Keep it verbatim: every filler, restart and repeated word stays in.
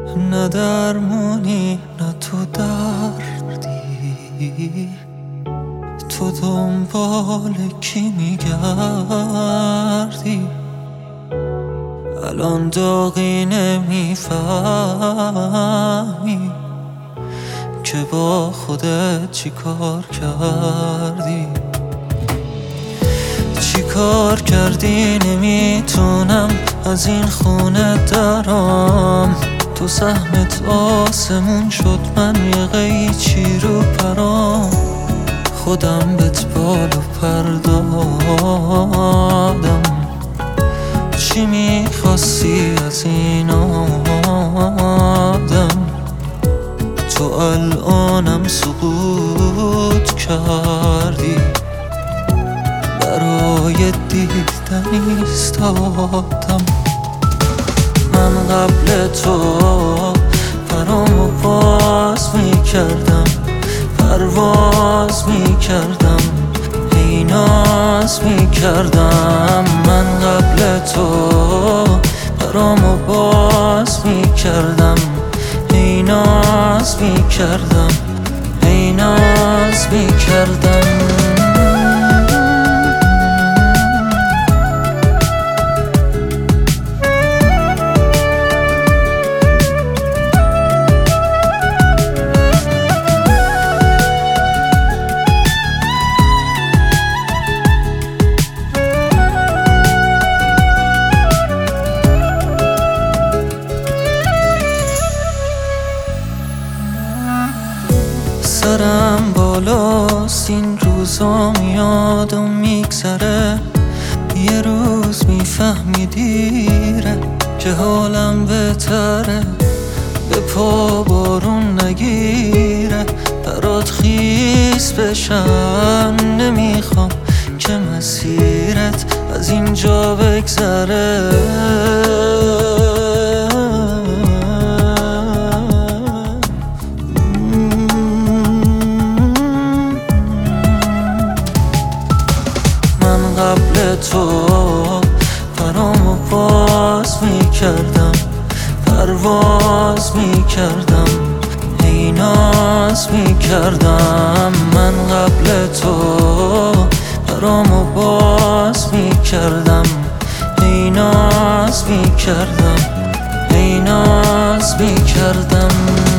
نه درمونی نه تو دردی، تو دنبال کی میگردی؟ الان داغی نمیفهمی که با خودت چی کار کردی. چی کار کردی نمیتونم از این خونه درام، تو سهمت آسمون شد من یه قیچی رو پرام. خودم بهت بال و پر دادم، چی میخواستی از این آدم؟ تو الانم سقوط کردی، برای دیدن ایستادم. من قبل تو پرامو باز میکردم، پرواز میکردم، هی ناز میکردم. من قبل تو پرامو باز میکردم، هی ناز میکردم، هی ناز میکردم. سرم بالاست این روزا میاد و میگذره، یه روز میفهمی دیره که حالم بهتره. به پا بارون نگیره، برات خیس بشم، نمیخوام که مسیرت از اینجا بگذره. قبل تو پرامو باز میکردم، پرواز میکردم، هی ناز میکردم. من قبل تو پرامو باز میکردم، هی ناز میکردم، هی ناز میکردم.